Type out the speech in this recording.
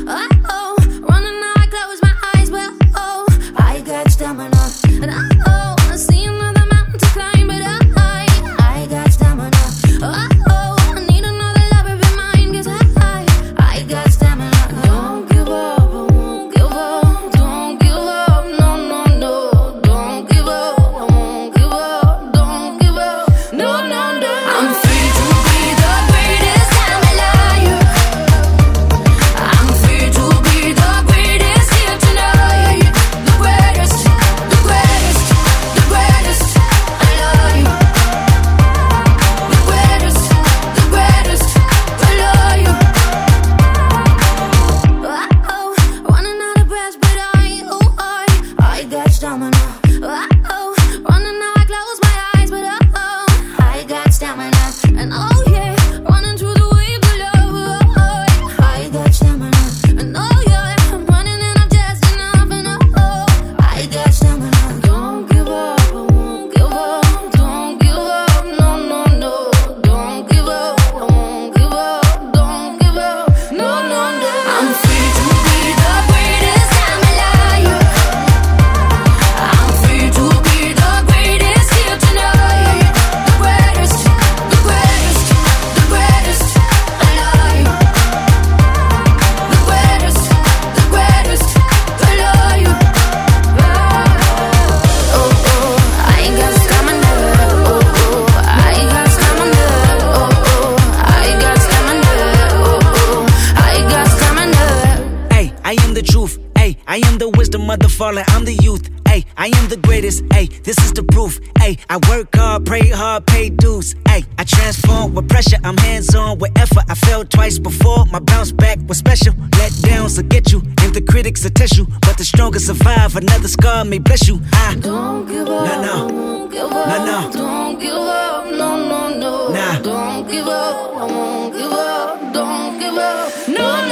Oh, running now, I close my eyes, but oh, I got stamina. And oh, I see another mountain to climb, but I got stamina. Oh, I need another lover be mine, 'cause I got stamina. Don't give up, I won't give up. Don't give up, no, no, no. Don't give up, I won't give up. Don't give up, no, no, no. I'm free to be the greatest, I'm alive. I'm free to be the greatest here tonight. The greatest, the greatest, the greatest, I love you. The greatest, the greatest, I love you. Oh, running out of breath, but I got stamina. Oh, running now, I close my eyes, but I got stamina. And oh yeah, running through the waves of love. I got stamina. And oh yeah, I'm running and I'm just enough. And oh, I got stamina. Don't give up, I won't give up. Don't give up, no, no, no. Don't give up, I won't give up. Don't give up, no, no, no. I'm free to be the greatest, I'm alive. I'm free to be the greatest here tonight. The greatest, the greatest, the greatest, I love you. The greatest, the greatest, I love you. Oh, oh, I ain't got stamina. Oh, oh, I got stamina. Oh, oh, I got stamina. Oh, oh, I got stamina. Ay, I am the truth. Ay, I am the wisdom of the fallen. I'm the youth. Ay, I am the greatest. Ay, this is the proof. Ay, I work hard, pray hard, pay dues. Ay, I transform with pressure. I'm hands on with effort. I fell twice before. My bounce back was special. Let downs will get you, and the critics will test you. But the strongest survive. Another scar may bless you. Don't give up, No, no. I won't give up. No, no. Don't give up, no, no, no. Nah. Don't give up, I won't give up. Don't give up, no, no.